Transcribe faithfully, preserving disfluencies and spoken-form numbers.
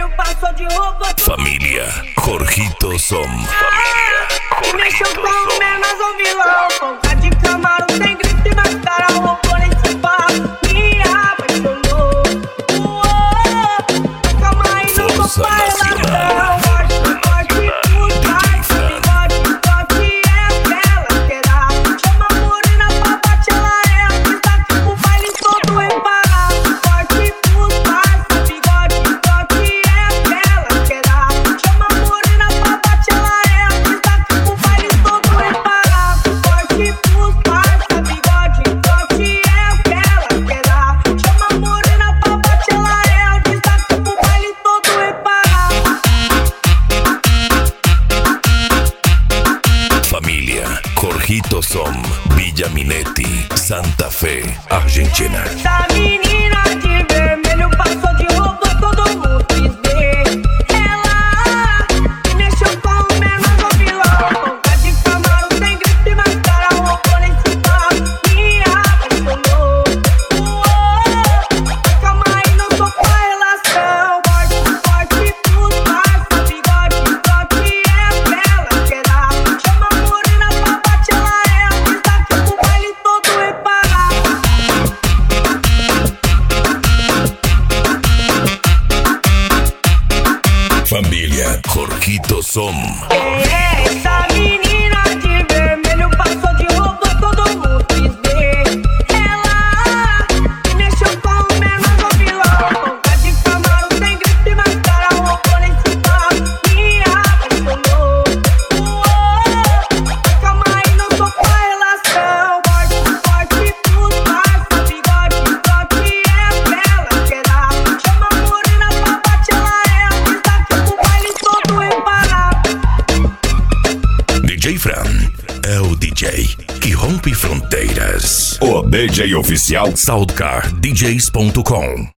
vermelho passou de roupa. Família Jorgito Som. Família E mexeu Jorgito com o Som. menos um vilão. Ponta de Camaro, tem grito e mascara. Roubou nesse papo, me apaixonou. Uou, calma aí, não vou Força falar Nacional. Forte, forte, por trás. Bigode, forte, é aquela que dá. Chama a morena pra bate, ela é a que tá tipo baile todo em parado. Forte, por trás. Bigode, forte, é aquela que dá. Chama a morena pra bate, ela é a que tá tipo baile todo em parado. Forte, por trás. Bigode, forte, é aquela que dá. Chama a morena pra bate, ela é a que tá tipo baile todo em parado. Família Jorgito Som. Villa Minetti, Santa Fe, Argentina. Essa menina de vermelho passou de roupa, todo mundo quis ver. Ela que mexeu com o menor vilão. Ponta de Camaro, tem grito e mascara. Roubou nesse papo, me apaixonou. Uou, calma aí, não sou pra relação. Forte, forte, por trás. Bigode, forte, é aquela que dá. Chama a morena pra bate, ela é a que tá tipo baile todo em parado. Família Jorgito Som. Quem é essa menina de vermelho passou de roupa, todo mundo quis ver. Ela que mexeu com o menor vilão. Ponta de Camaro, tem grito e mascara. Roubou nesse papo, me apaixonou. Uou, calma aí, não sou pra relação. Forte, forte, por trás. Bigode, forte, é aquela que dá. Chama a morena pra bate, ela é a que tá tipo baile todo em parado. D J Fran é o D J que rompe fronteiras. O D J oficial Soundcar D Js ponto com